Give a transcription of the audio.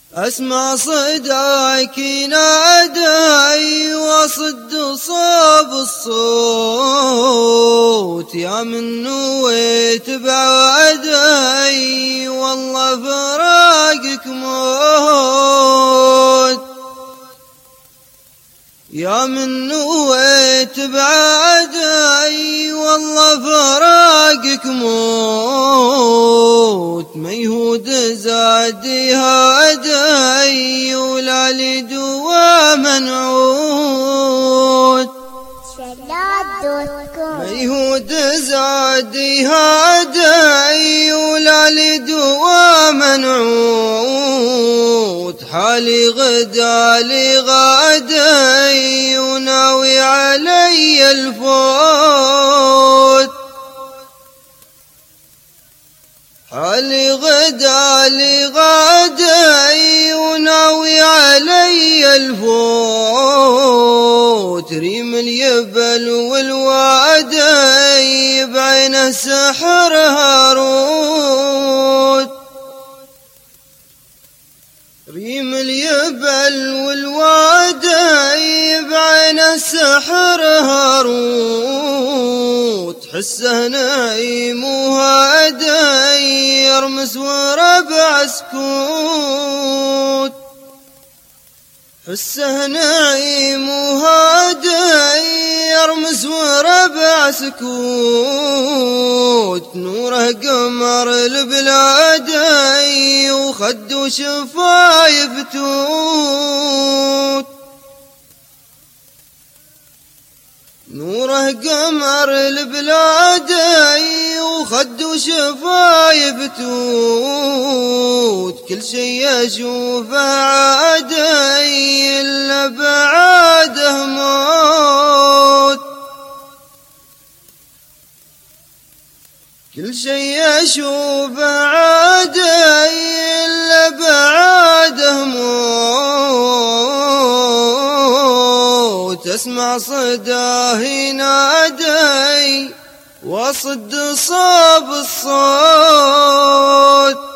أسمع صداك ينادي وصد صوب الصوت، يا من نويت بعدي والله فراقك موت. يا من نويت بعدي والله فراقك موت، ميهود زادي هادي ولا لدوا منعود. ميهود زادي هادي ولا لدوا منعود، حالي غدا لي غادي وناوي علي الفوت. حالي غدا لي غادي وناوي علي الفوت، ريم اليبل والوادي بعين سحر هاروت. ريم اليبل والوادي بعين سحر هاروت، حسه نايم وهادي يرمس وربع سكوت. حسه نايم وهادي يرمس وربع سكوت، نوره قمر البلادي وخد وشفايف توت. نوره قمر البلادي وخد وشفايف توت، كل شي اشوفه عادي الا بعاده موت. كل شي اشوفه عادي الا بعاده موت. اسمع صداه ينادي وصد صوب الصوت،